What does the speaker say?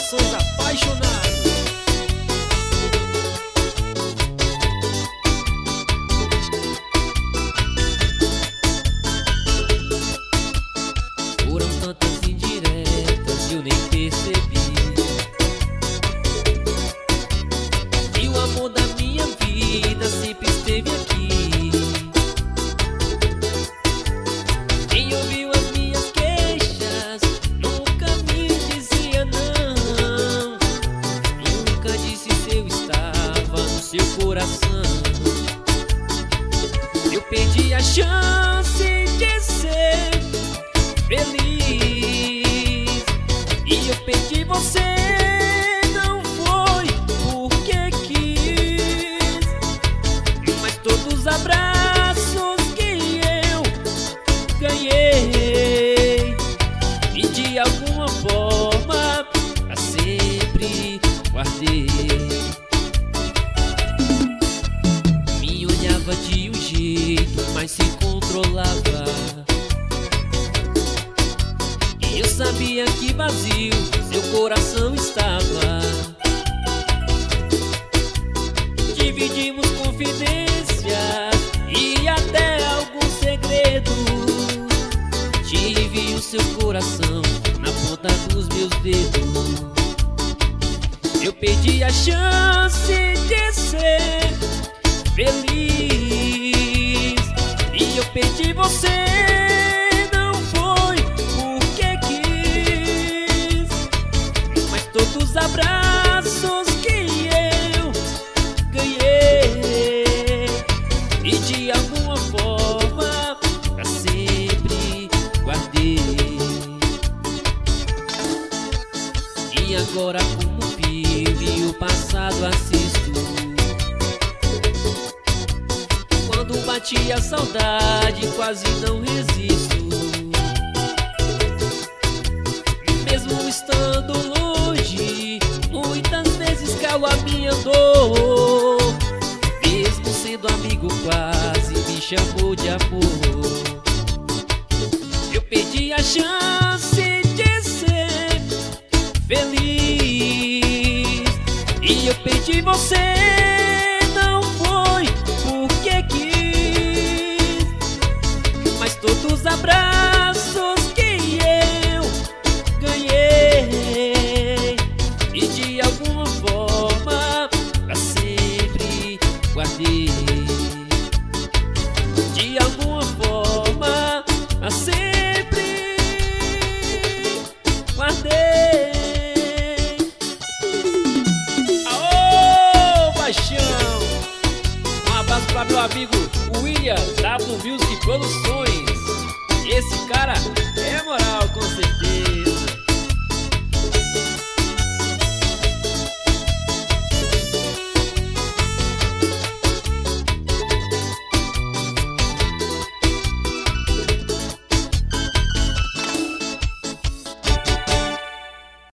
Corações Apaixonados. Foram tantas indiretas e eu nem percebi. E o amor da minha vida sempre esteve aqui. Quem ouviu as minhas queixas nunca me dizia não. Nunca disse se eu estava no seu coração. Eu perdi a chance de ser feliz e eu perdi você. Não foi porque quis, mas todos os abraços que eu ganhei e de alguma forma pra sempre guardei. Me olhava de um jeito, mas se controlava. Eu sabia que vazio seu coração estava. Dividimos confidências e até alguns segredos. Tive o seu coração na ponta dos meus dedos. Eu perdi a chance de ser feliz e eu perdi você. Todos os abraços que eu ganhei e de alguma forma pra sempre guardei. E agora como um filme o passado assisto. Quando bate a saudade quase não resisto. Mesmo estando longe, muitas vezes calo a minha dor. Mesmo sendo amigo quase me chamou de amor. Eu perdi a chance de ser feliz e eu perdi você. Não foi porque quis, mas todos os abraços que eu ganhei e de alguma forma pra sempre guardei. De alguma forma pra sempre guardei. Aô, paixão! Um abraço pra meu amigo William W Music Produções. Esse cara